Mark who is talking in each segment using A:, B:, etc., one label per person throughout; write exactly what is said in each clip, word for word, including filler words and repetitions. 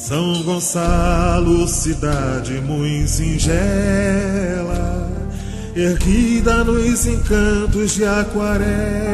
A: São Gonçalo, cidade muito singela, erguida nos encantos de aquarela,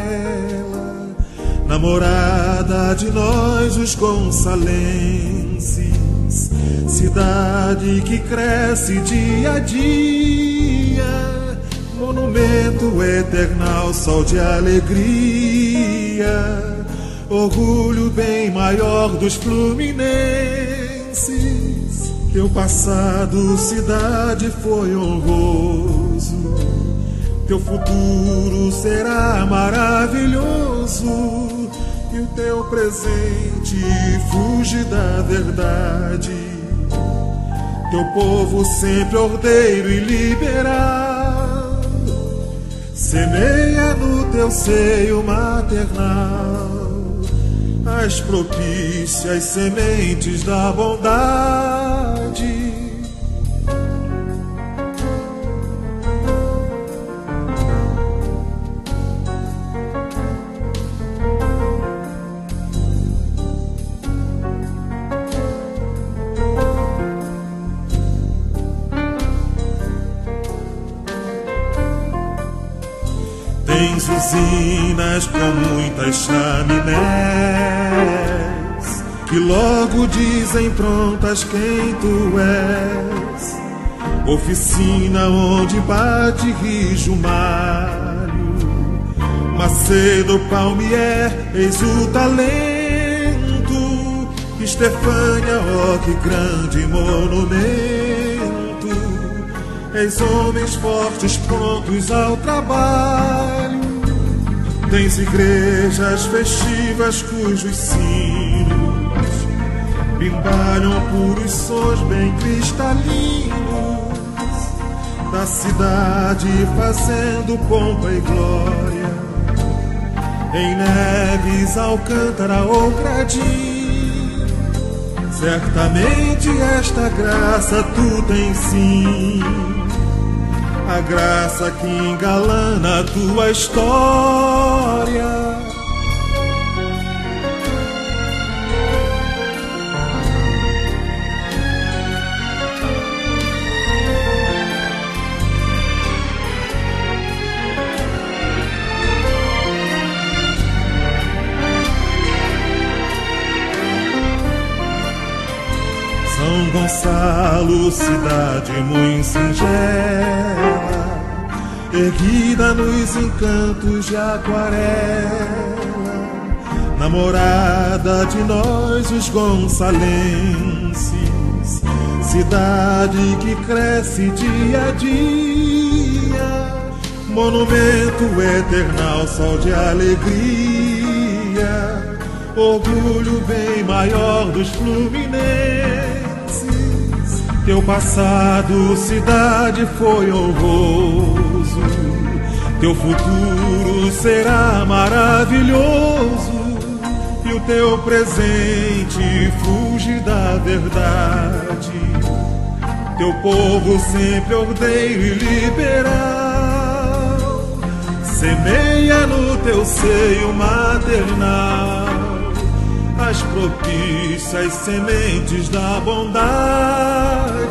A: namorada de nós os gonçalenses, cidade que cresce dia a dia, monumento eternal, sol de alegria, orgulho bem maior dos fluminenses. Teu passado, cidade, foi honroso, teu futuro será maravilhoso, e o teu presente fuge da verdade. Teu povo sempre ordeiro e liberal, semeia no teu seio maternal as propícias sementes da bondade. Tens usinas com muitas chaminés, que logo dizem prontas quem tu és. Oficina onde bate rijo malho, Macedo, Palmier, eis o talento. Estefânia, ó que grande monumento. Eis homens fortes prontos ao trabalho. Tens igrejas festivas cujos sinos bimbalham puros sons bem cristalinos da cidade, fazendo pompa e glória em Neves, Alcântara ou Gradim. Certamente esta graça tu tens sim, a graça que engalana a tua história. São Gonçalo, cidade muito singela, erguida nos encantos de aquarela, namorada de nós os gonçalenses, cidade que cresce dia a dia, monumento eternal, sol de alegria, orgulho bem maior dos fluminenses. Teu passado, cidade, foi honroso, teu futuro será maravilhoso, e o teu presente fuge da verdade. Teu povo sempre ordeiro e liberal, semeia no teu seio maternal as propícias sementes da bondade.